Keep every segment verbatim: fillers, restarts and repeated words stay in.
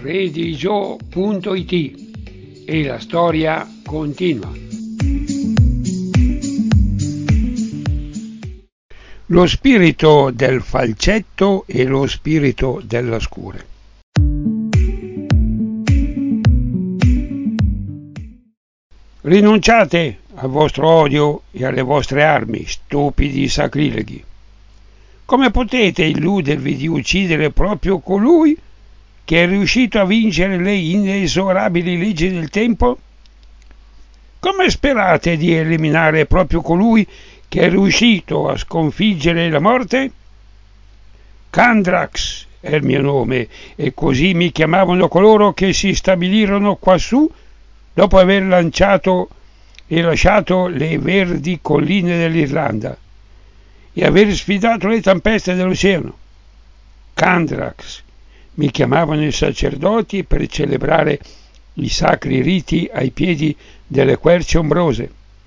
redigio punto it e la storia continua. Lo spirito del falcetto e lo spirito della scure. Rinunciate al vostro odio e alle vostre armi, stupidi sacrileghi. Come potete illudervi di uccidere proprio colui che è riuscito a vincere le inesorabili leggi del tempo? Come sperate di eliminare proprio colui che è riuscito a sconfiggere la morte? Kandrax è il mio nome, e così mi chiamavano coloro che si stabilirono quassù dopo aver lanciato e lasciato le verdi colline dell'Irlanda e aver sfidato le tempeste dell'oceano. Kandrax mi chiamavano i sacerdoti per celebrare i sacri riti ai piedi delle querce ombrose.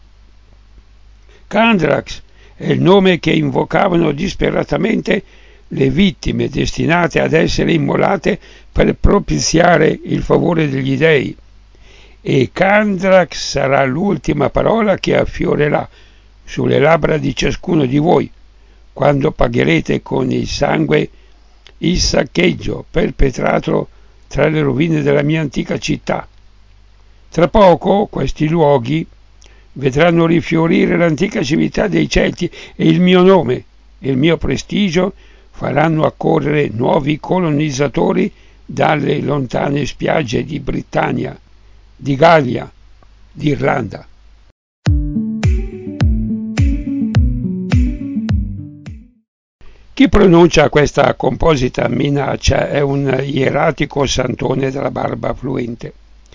Kandrax è il nome che invocavano disperatamente le vittime destinate ad essere immolate per propiziare il favore degli dei. E Kandrax sarà l'ultima parola che affiorerà sulle labbra di ciascuno di voi quando pagherete con il sangue il saccheggio perpetrato tra le rovine della mia antica città. Tra poco questi luoghi vedranno rifiorire l'antica civiltà dei Celti e il mio nome e il mio prestigio faranno accorrere nuovi colonizzatori dalle lontane spiagge di Britannia, di Gallia, di Irlanda. Chi pronuncia questa composita minaccia è un ieratico santone dalla barba fluente,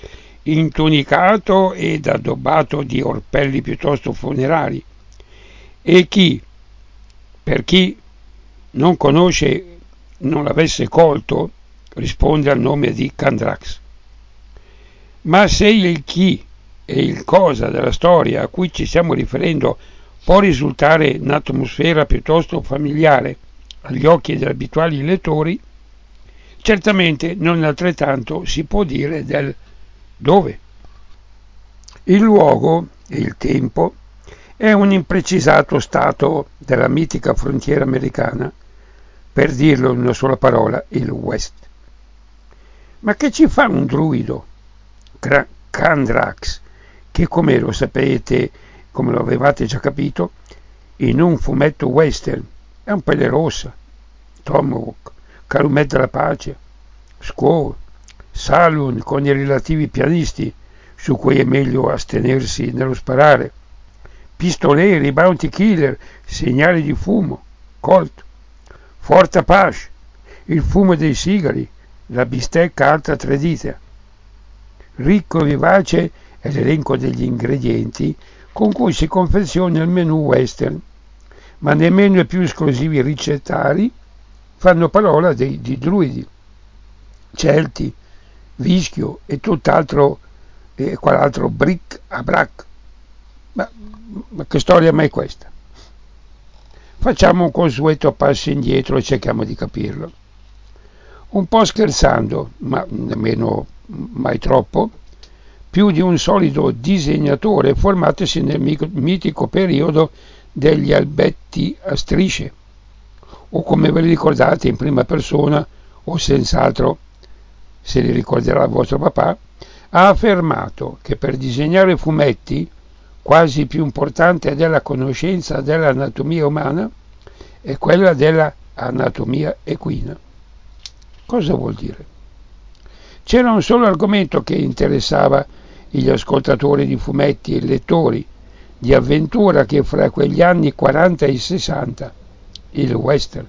intunicato ed addobbato di orpelli piuttosto funerari, e chi, per chi non conosce, non l'avesse colto, risponde al nome di Kandrax. Ma se il chi e il cosa della storia a cui ci stiamo riferendo può risultare un'atmosfera piuttosto familiare agli occhi degli abituali lettori, certamente non altrettanto si può dire del dove. Il luogo e il tempo è un imprecisato stato della mitica frontiera americana, per dirlo in una sola parola, il West. Ma che ci fa un druido, Kandrax, che come lo sapete, come lo avevate già capito, in un fumetto western è un pelle rossa, Tomahawk, Calumet della Pace, Squaw, Saloon con i relativi pianisti, su cui è meglio astenersi nello sparare, pistoleri, bounty killer, segnali di fumo, Colt, Fort Apache, il fumo dei sigari, la bistecca alta tre dita. Ricco e vivace è l'elenco degli ingredienti con cui si confeziona il menù western, ma nemmeno i più esclusivi ricettari fanno parola di, di druidi, celti, vischio e tutt'altro e qual'altro bric a brac. Ma, ma che storia mai questa? Facciamo un consueto passo indietro e cerchiamo di capirlo. Un po' scherzando, ma nemmeno mai troppo, più di un solido disegnatore formatosi nel mitico periodo degli albetti a strisce, o come ve li ricordate in prima persona, o senz'altro se li ricorderà il vostro papà, ha affermato che per disegnare fumetti quasi più importante della conoscenza dell'anatomia umana è quella dell'anatomia equina. Cosa vuol dire? C'era un solo argomento che interessava gli ascoltatori di fumetti e lettori di avventura che fra quegli anni quaranta e sessanta, il western.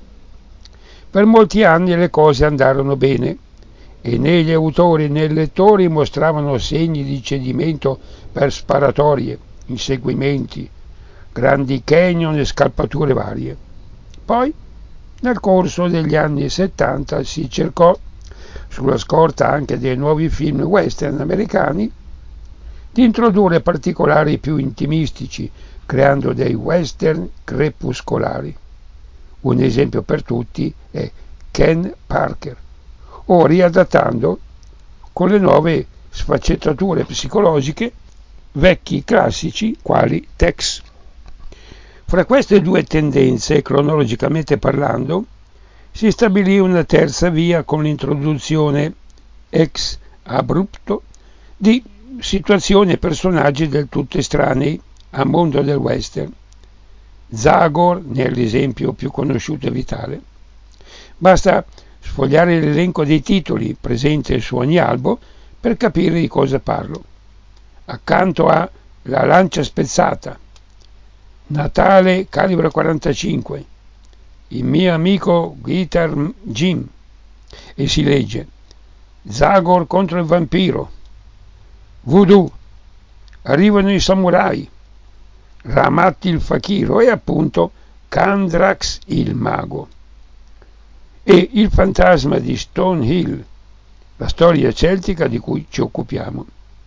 Per molti anni le cose andarono bene e né gli autori né i lettori mostravano segni di cedimento per sparatorie, inseguimenti, grandi canyon e scalpature varie. Poi, nel corso degli anni settanta, si cercò, sulla scorta anche dei nuovi film western americani, di introdurre particolari più intimistici, creando dei western crepuscolari. Un esempio per tutti è Ken Parker, o riadattando con le nuove sfaccettature psicologiche, vecchi classici quali Tex. Fra queste due tendenze, cronologicamente parlando, si stabilì una terza via con l'introduzione ex abrupto di situazioni e personaggi del tutto estranei al mondo del western. Zagor ne è l'esempio più conosciuto e vitale. Basta sfogliare l'elenco dei titoli presente su ogni albo per capire di cosa parlo. Accanto a La lancia spezzata, Natale calibro quarantacinque, Il mio amico Guitar Jim, e si legge Zagor contro il vampiro, Voodoo, Arrivano i samurai, Ramat il fakiro e appunto Kandrax il mago. E il fantasma di Stone Hill, la storia celtica di cui ci occupiamo.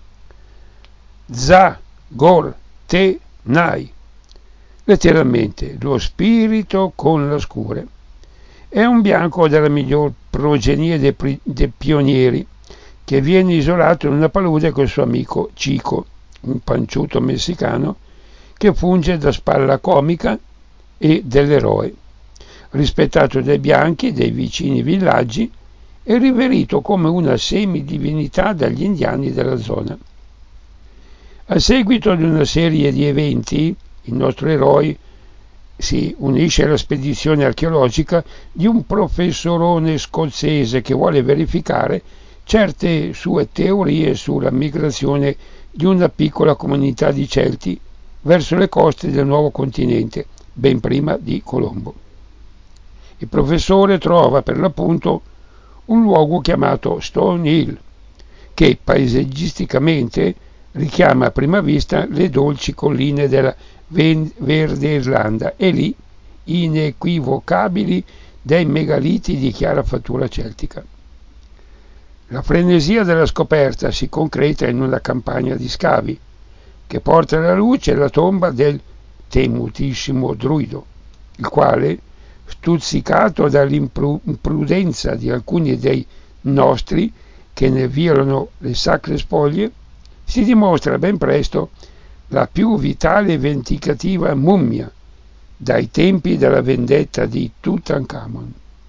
Za-gor te nai, letteralmente lo spirito con la scure. È un bianco della miglior progenie dei, pri- dei pionieri, che viene isolato in una palude col suo amico Chico, un panciuto messicano che funge da spalla comica e dell'eroe, rispettato dai bianchi e dai vicini villaggi e riverito come una semidivinità dagli indiani della zona. A seguito di una serie di eventi, il nostro eroe si unisce alla spedizione archeologica di un professorone scozzese che vuole verificare certe sue teorie sulla migrazione di una piccola comunità di Celti verso le coste del nuovo continente, ben prima di Colombo. Il professore trova per l'appunto un luogo chiamato Stone Hill, che paesaggisticamente richiama a prima vista le dolci colline della Verde Irlanda e lì inequivocabili dei megaliti di chiara fattura celtica. La frenesia della scoperta si concreta in una campagna di scavi che porta alla luce la tomba del temutissimo druido, il quale, stuzzicato dall'imprudenza di alcuni dei nostri che ne violano le sacre spoglie, si dimostra ben presto la più vitale e vendicativa mummia dai tempi della vendetta di Tutankhamon.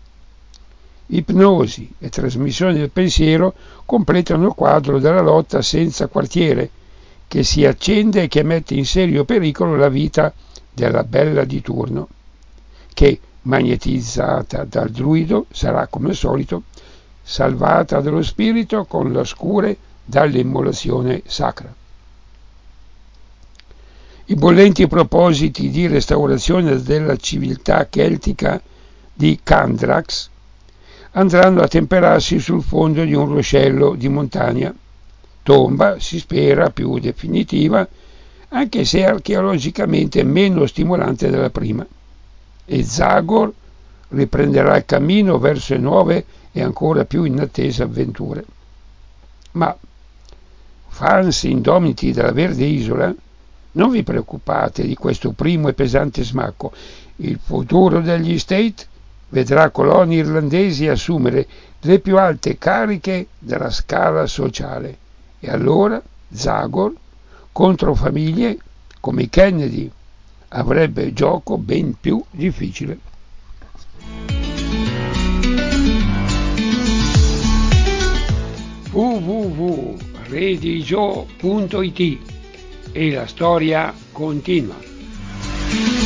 Ipnosi e trasmissione del pensiero completano il quadro della lotta senza quartiere che si accende e che mette in serio pericolo la vita della bella di turno, che, magnetizzata dal druido, sarà come al solito salvata dallo spirito con la scure dall'immolazione sacra. I bollenti propositi di restaurazione della civiltà celtica di Kandrax andranno a temperarsi sul fondo di un ruscello di montagna, tomba, si spera, più definitiva, anche se archeologicamente meno stimolante della prima, e Zagor riprenderà il cammino verso le nuove e ancora più inattese avventure. Ma, fans indomiti della Verde Isola, non vi preoccupate di questo primo e pesante smacco. Il futuro degli State vedrà colonie irlandesi assumere le più alte cariche della scala sociale. E allora Zagor, contro famiglie come i Kennedy, avrebbe gioco ben più difficile. w w w punto redigio punto it e la storia continua.